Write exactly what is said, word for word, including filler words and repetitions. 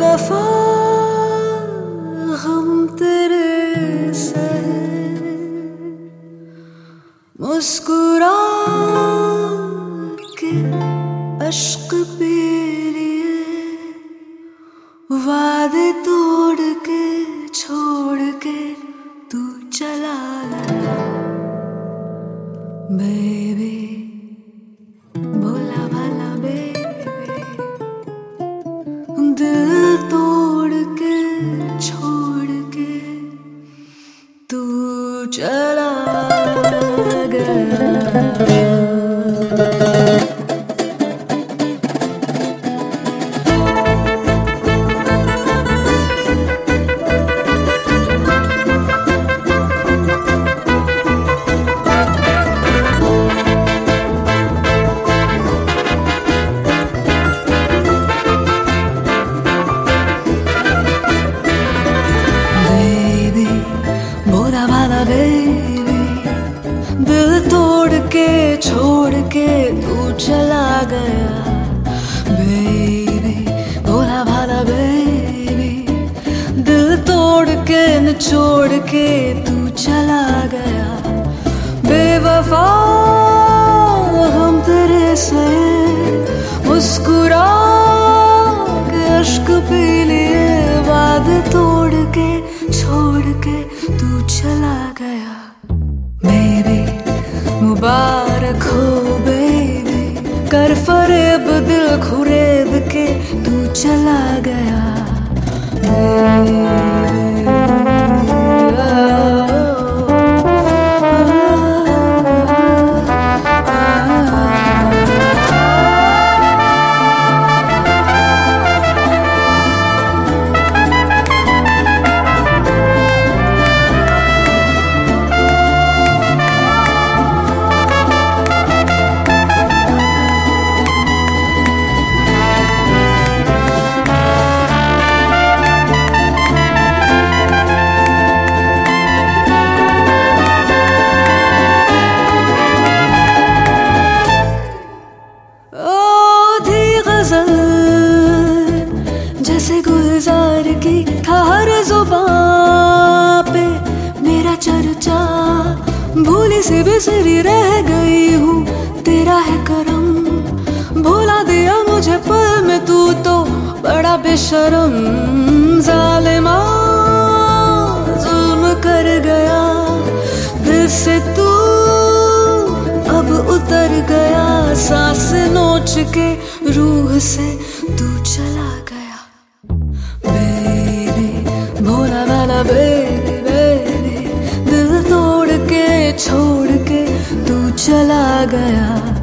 बेवफा हम तेरे से मुस्कुरा के अश्क पी लिए, वादे तोड़ के छोड़ के तू चला गया। बेबी भोला भाला बेबी, दिल तोड़ के छोड़ के तू चला गया। भोला भाला बेबी, दिल तोड़ के छोड़ के तू चला गया। बेबी भोला भाला बेबी, दिल तोड़ के निचोड़ के तू चला गया। बेवफा हम तेरे से मुस्कुरा के अश्क पी लिए, वादे तोड़ के छोड़ के तू चला गया। बेबी मुबारक हो बेबी, कर फरेब दिल खुरेद के तू चला गया। जैसे गुलजार की था हर जुबां पे मेरा चर्चा, भूली सी बिसरी रह गई हूँ, तेरा है करम। भुला दिया मुझे पल में तू तो बड़ा बेशरम। जालिमा जुल्म कर गया दिल से तू, अब उतर गया सांस नोच के रूह से तू चला गया। बेबी भोला भाला बेबी बेबी, दिल तोड़ के छोड़ के तू चला गया।